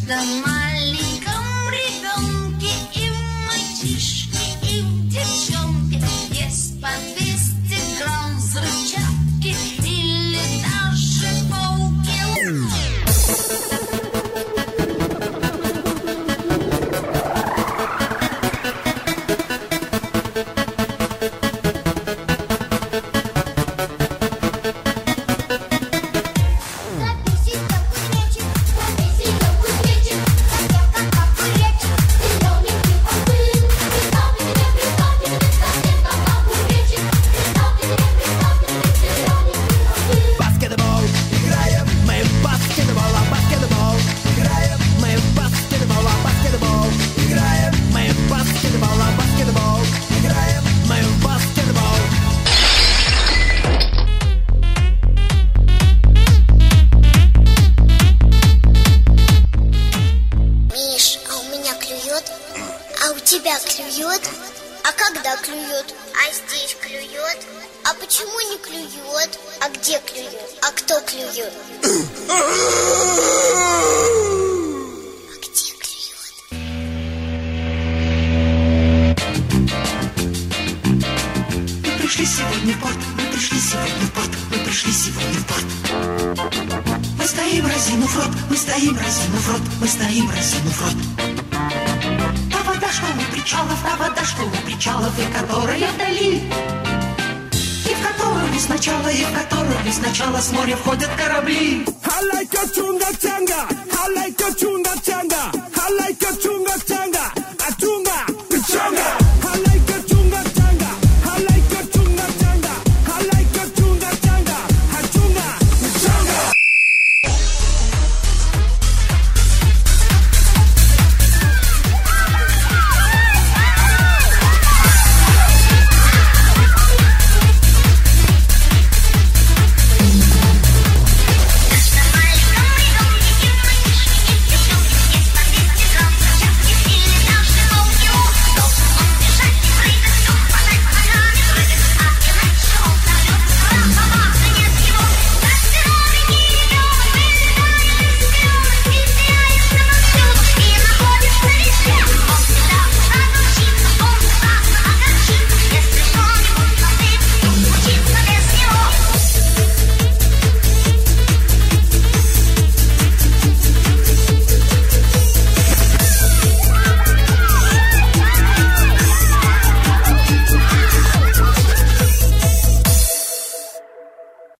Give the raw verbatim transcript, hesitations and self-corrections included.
каждом маленьком ребенке и в мальчишке, и в девчонке есть по двести грамм взрывчатки или даже полкило. А у тебя клюет? А когда клюет? А здесь клюет? А почему не клюет? А где клюет? А кто клюет? А где клюет? Мы пришли сегодня в порт, мы пришли сегодня в порт, мы пришли сегодня в порт. Мы стоим разинув рот, мы стоим разинув рот, мы стоим разинув рот. Та вода, что у причалов, та вода, что у причалов, и которая вдали, и в которую сначала, и в которую сначала с моря входят корабли. I like a chunga changa, I like a chunga